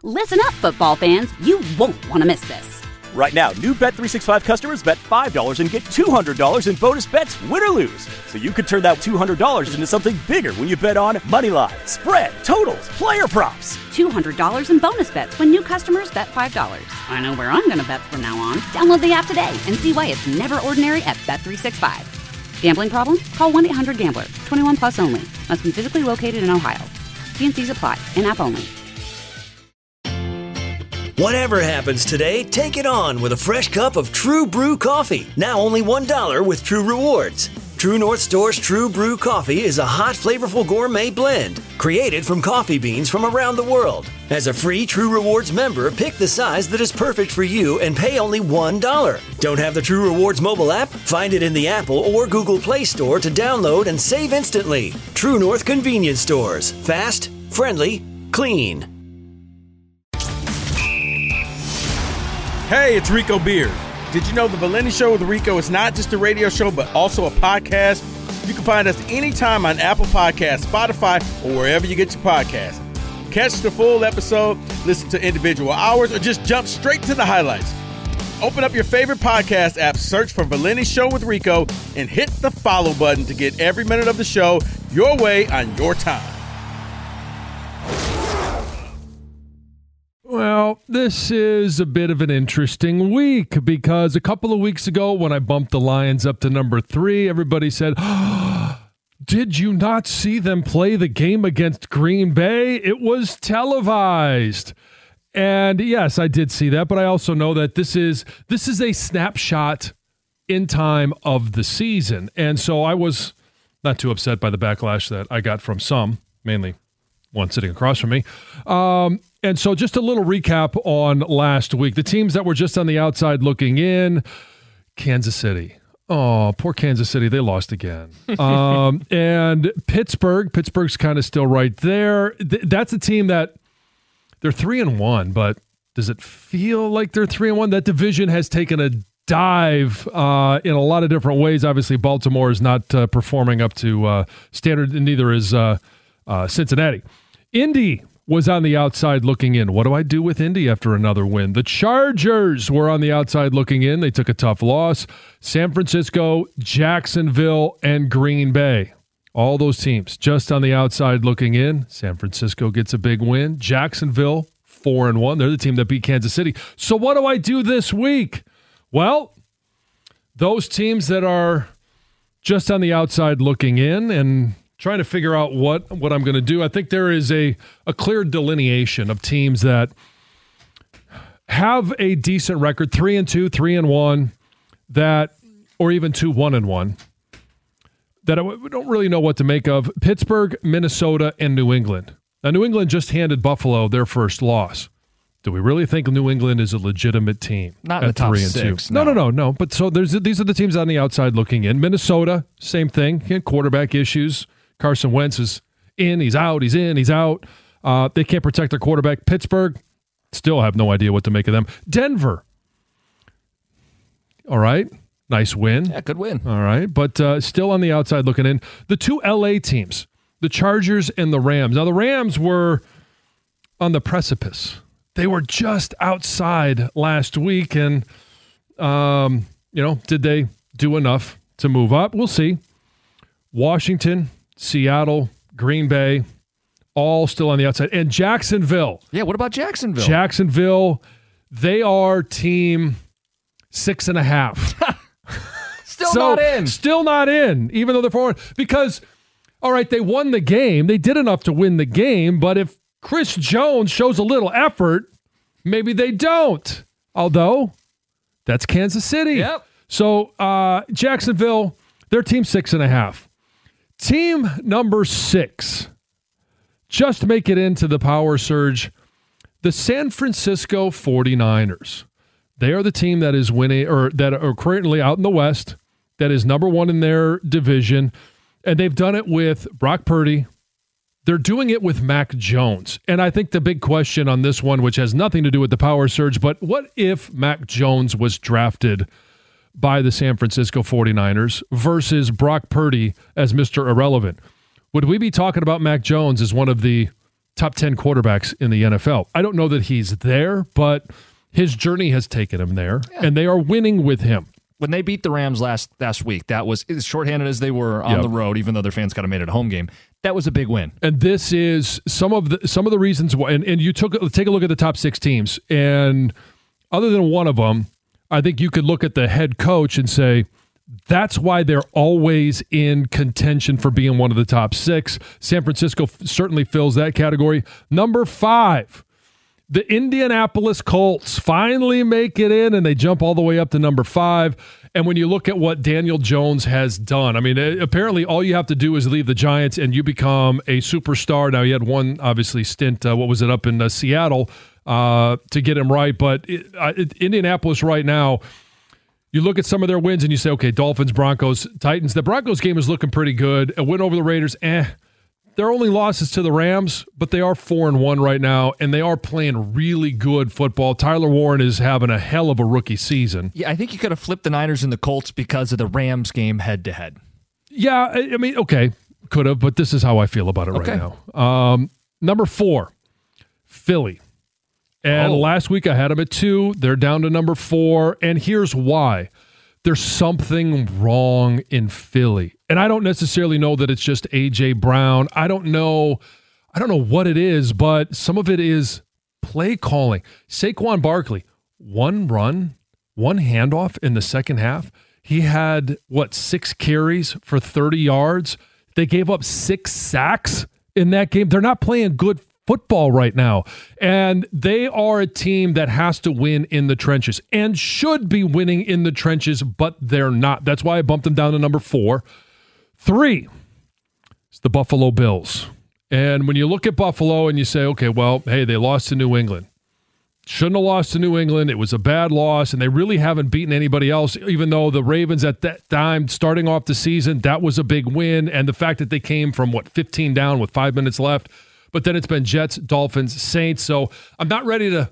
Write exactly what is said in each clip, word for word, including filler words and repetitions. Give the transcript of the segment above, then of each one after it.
Listen up, football fans. You won't want to miss this. Right now, new Bet three sixty-five customers bet five dollars and get two hundred dollars in bonus bets, win or lose. So you could turn that two hundred dollars into something bigger when you bet on money line, spread, totals, player props. two hundred dollars in bonus bets when new customers bet five dollars. I know where I'm going to bet from now on. Download the app today and see why it's never ordinary at Bet three sixty-five. Gambling problem? Call one eight hundred gambler. twenty-one plus only. Must be physically located in Ohio. T and C's apply. In-app only. Whatever happens today, take it on with a fresh cup of True Brew coffee. Now only one dollar with True Rewards. True North Store's True Brew coffee is a hot, flavorful gourmet blend created from coffee beans from around the world. As a free True Rewards member, pick the size that is perfect for you and pay only one dollar. Don't have the True Rewards mobile app? Find it in the Apple or Google Play Store to download and save instantly. True North Convenience Stores. Fast, friendly, clean. Hey, it's Rico Beard. Did you know the Valenti Show with Rico is not just a radio show, but also a podcast? You can find us anytime on Apple Podcasts, Spotify, or wherever you get your podcasts. Catch the full episode, listen to individual hours, or just jump straight to the highlights. Open up your favorite podcast app, search for Valenti Show with Rico, and hit the follow button to get every minute of the show your way on your time. Well, this is a bit of an interesting week because a couple of weeks ago when I bumped the Lions up to number three, everybody said, oh, did you not see them play the game against Green Bay? It was televised. And yes, I did see that, but I also know that this is this is a snapshot in time of the season. And so I was not too upset by the backlash that I got from some, mainly one sitting across from me. Um, and so just a little recap on last week. The teams that were just on the outside looking in, Kansas City. Oh, poor Kansas City. They lost again. um, and Pittsburgh. Pittsburgh's kind of still right there. Th- that's a team that they're three and one, but does it feel like they're three and one? That division has taken a dive uh, in a lot of different ways. Obviously, Baltimore is not uh, performing up to uh, standard, and neither is uh, uh, Cincinnati. Indy was on the outside looking in. What do I do with Indy after another win? The Chargers were on the outside looking in. They took a tough loss. San Francisco, Jacksonville, and Green Bay. All those teams just on the outside looking in. San Francisco gets a big win. Jacksonville, four and one. They're the team that beat Kansas City. So what do I do this week? Well, those teams that are just on the outside looking in and trying to figure out what, what I'm going to do. I think there is a, a clear delineation of teams that have a decent record, three and two, three and one, that, or even two, one and one, that I don't really know what to make of. Pittsburgh, Minnesota, and New England. Now, New England just handed Buffalo their first loss. Do we really think New England is a legitimate team? Not in the top three and six. Two? No, no, no, no. But so there's these are the teams on the outside looking in. Minnesota, same thing. Quarterback issues. Carson Wentz is in, he's out, he's in, he's out. Uh, they can't protect their quarterback. Pittsburgh, still have no idea what to make of them. Denver, all right, nice win. Yeah, good win. All right, but uh, still on the outside looking in. The two L A teams, the Chargers and the Rams. Now, the Rams were on the precipice. They were just outside last week, and, um, you know, did they do enough to move up? We'll see. Washington, Seattle, Green Bay, all still on the outside. And Jacksonville. Yeah, what about Jacksonville? Jacksonville, they are team six and a half. Still so, not in. Still not in, even though they're forward. Because, all right, they won the game. They did enough to win the game. But if Chris Jones shows a little effort, maybe they don't. Although, that's Kansas City. Yep. So, uh, Jacksonville, they're team six and a half. Team number six, just make it into the power surge, the San Francisco forty-niners. They are the team that is winning, or that are currently out in the West, that is number one in their division, and they've done it with Brock Purdy. They're doing it with Mac Jones. And I think the big question on this one, which has nothing to do with the power surge, but what if Mac Jones was drafted by the San Francisco forty-niners versus Brock Purdy as Mister Irrelevant? Would we be talking about Mac Jones as one of the top ten quarterbacks in the N F L. I don't know that he's there, but his journey has taken him there, yeah. and they are winning with him. When they beat the Rams last last week, that was, as shorthanded as they were on yep. the road, even though their fans kind of made it a home game, that was a big win. And this is some of the some of the reasons why. And, and you took take a look at the top six teams, and other than one of them, I think you could look at the head coach and say, that's why they're always in contention for being one of the top six. San Francisco f- certainly fills that category. Number five. The Indianapolis Colts finally make it in, and they jump all the way up to number five. And when you look at what Daniel Jones has done, I mean, apparently all you have to do is leave the Giants, and you become a superstar. Now, he had one, obviously, stint, uh, what was it, up in uh, Seattle uh, to get him right. But it, uh, it, Indianapolis right now, you look at some of their wins, and you say, okay, Dolphins, Broncos, Titans. The Broncos game is looking pretty good. A win over the Raiders, eh. Their only losses to the Rams, but they are four and one right now, and they are playing really good football. Tyler Warren is having a hell of a rookie season. Yeah, I think you could have flipped the Niners and the Colts because of the Rams game head to head. Yeah, I mean, okay, could have, but this is how I feel about it okay. right now. Um, number four, Philly. And oh. last week I had them at two. They're down to number four, and here's why. There's something wrong in Philly. And I don't necessarily know that it's just A J Brown. I don't know I don't know what it is, but some of it is play calling. Saquon Barkley, one run, one handoff in the second half. He had, what, six carries for thirty yards. They gave up six sacks in that game. They're not playing good football right now, and they are a team that has to win in the trenches and should be winning in the trenches, but they're not. That's why I bumped them down to number four. Three, it's the Buffalo Bills. And when you look at Buffalo and you say, okay, well, hey, they lost to New England. Shouldn't have lost to New England. It was a bad loss, and they really haven't beaten anybody else, even though the Ravens at that time, starting off the season, that was a big win, and the fact that they came from, what, fifteen down with five minutes left. But then it's been Jets, Dolphins, Saints. So I'm not ready to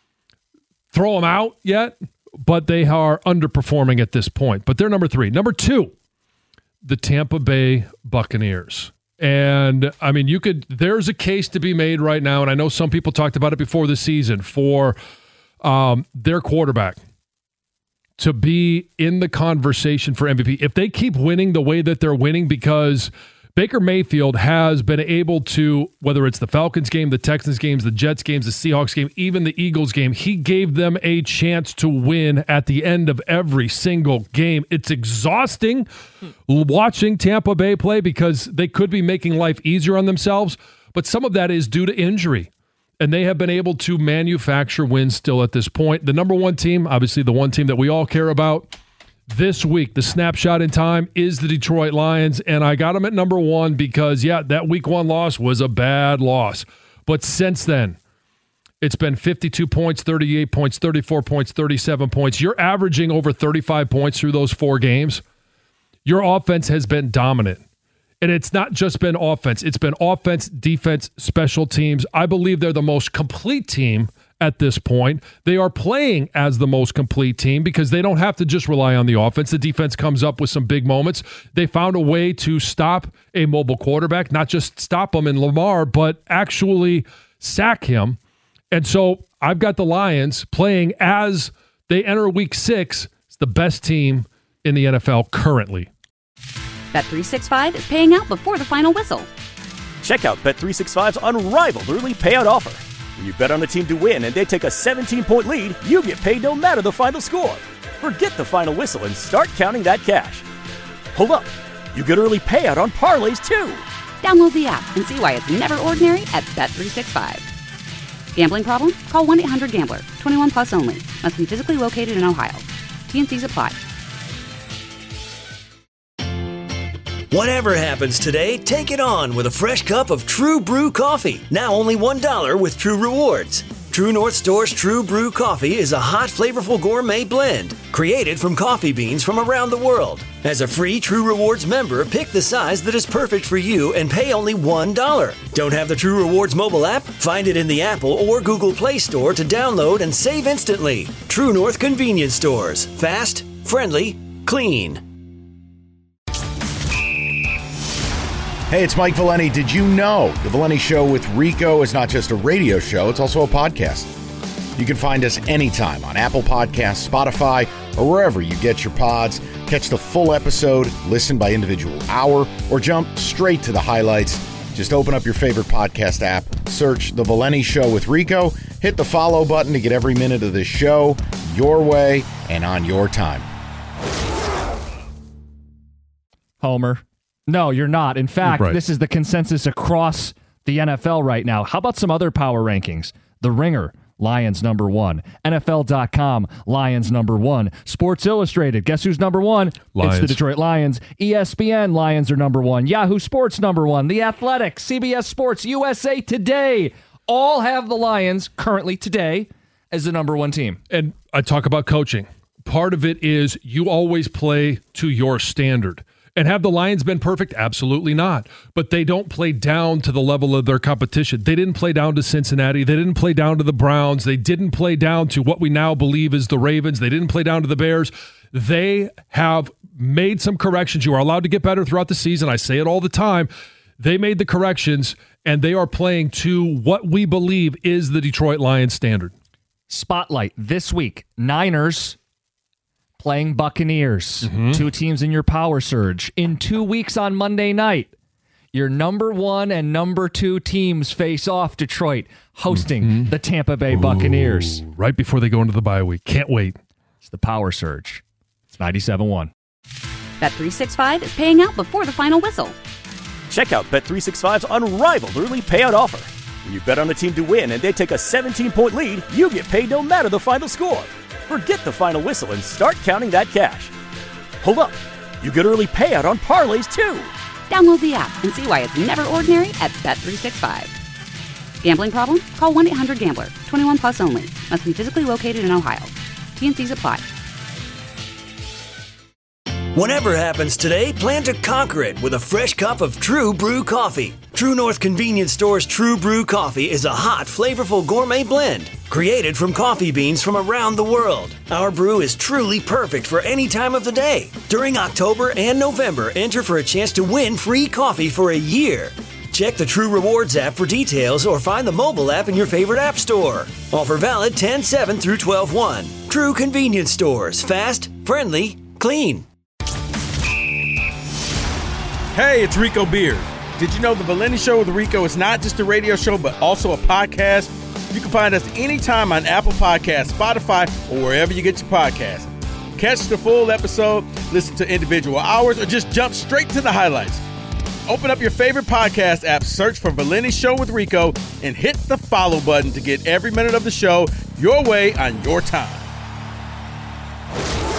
throw them out yet, but they are underperforming at this point. But they're number three. Number two, the Tampa Bay Buccaneers. And, I mean, you could, there's a case to be made right now, and I know some people talked about it before the season, for um, their quarterback to be in the conversation for M V P. If they keep winning the way that they're winning, because Baker Mayfield has been able to, whether it's the Falcons game, the Texans games, the Jets games, the Seahawks game, even the Eagles game, he gave them a chance to win at the end of every single game. It's exhausting watching Tampa Bay play because they could be making life easier on themselves, but some of that is due to injury. And they have been able to manufacture wins still at this point. The number one team, obviously the one team that we all care about, this week, the snapshot in time is the Detroit Lions, and I got them at number one because, yeah, that week one loss was a bad loss. But since then, it's been fifty-two points, thirty-eight points, thirty-four points, thirty-seven points. You're averaging over thirty-five points through those four games. Your offense has been dominant. And it's not just been offense. It's been offense, defense, special teams. I believe they're the most complete team at this point. They are playing as the most complete team because they don't have to just rely on the offense. The defense comes up with some big moments. They found a way to stop a mobile quarterback, not just stop him in Lamar, but actually sack him. And so I've got the Lions playing as they enter week six. It's the best team in the N F L currently. Bet three sixty-five is paying out before the final whistle. Check out Bet three sixty-five's unrivaled early payout offer. When you bet on a team to win and they take a seventeen-point lead, you get paid no matter the final score. Forget the final whistle and start counting that cash. Hold up. You get early payout on parlays, too. Download the app and see why it's never ordinary at Bet three sixty-five. Gambling problem? Call one eight hundred gambler. twenty-one plus only. Must be physically located in Ohio. T N Cs apply. Whatever happens today, take it on with a fresh cup of True Brew coffee. Now only one dollar with True Rewards. True North Store's True Brew coffee is a hot, flavorful gourmet blend created from coffee beans from around the world. As a free True Rewards member, pick the size that is perfect for you and pay only one dollar. Don't have the True Rewards mobile app? Find it in the Apple or Google Play Store to download and save instantly. True North Convenience Stores. Fast, friendly, clean. Hey, it's Mike Valeni. Did you know The Valeni Show with Rico is not just a radio show, it's also a podcast. You can find us anytime on Apple Podcasts, Spotify, or wherever you get your pods. Catch the full episode, listen by individual hour, or jump straight to the highlights. Just open up your favorite podcast app, search The Valeni Show with Rico, hit the follow button to get every minute of this show your way and on your time. Homer. No, you're not. In fact, right. This is the consensus across the N F L right now. How about some other power rankings? The Ringer, Lions number one. N F L dot com, Lions number one. Sports Illustrated, guess who's number one? Lions. It's the Detroit Lions. E S P N, Lions are number one. Yahoo Sports number one. The Athletic, C B S Sports, U S A Today, all have the Lions currently today as the number one team. And I talk about coaching. Part of it is you always play to your standard. And have the Lions been perfect? Absolutely not. But they don't play down to the level of their competition. They didn't play down to Cincinnati. They didn't play down to the Browns. They didn't play down to what we now believe is the Ravens. They didn't play down to the Bears. They have made some corrections. You are allowed to get better throughout the season. I say it all the time. They made the corrections, and they are playing to what we believe is the Detroit Lions standard. Spotlight this week. Niners playing Buccaneers, mm-hmm. Two teams in your power surge. In two weeks on Monday night, your number one and number two teams face off. Detroit hosting mm-hmm. the Tampa Bay Buccaneers. Ooh, right before they go into the bye week. Can't wait. It's the power surge. It's ninety-seven one. Bet three sixty-five is paying out before the final whistle. Check out Bet three sixty-five's unrivaled early payout offer. When you bet on a team to win and they take a seventeen-point lead, you get paid no matter the final score. Forget the final whistle and start counting that cash. Hold up. You get early payout on parlays, too. Download the app and see why it's never ordinary at Bet three sixty-five. Gambling problem? Call one eight hundred gambler. twenty-one plus only. Must be physically located in Ohio. T N Cs apply. Whatever happens today, plan to conquer it with a fresh cup of True Brew coffee. True North Convenience Store's True Brew coffee is a hot, flavorful gourmet blend created from coffee beans from around the world. Our brew is truly perfect for any time of the day. During October and November, enter for a chance to win free coffee for a year. Check the True Rewards app for details or find the mobile app in your favorite app store. Offer valid ten seven through twelve one. True Convenience Stores. Fast, friendly, clean. Hey, it's Rico Beard. Did you know The Valeni Show with Rico is not just a radio show, but also a podcast? You can find us anytime on Apple Podcasts, Spotify, or wherever you get your podcasts. Catch the full episode, listen to individual hours, or just jump straight to the highlights. Open up your favorite podcast app, search for Valeni Show with Rico, and hit the follow button to get every minute of the show your way on your time.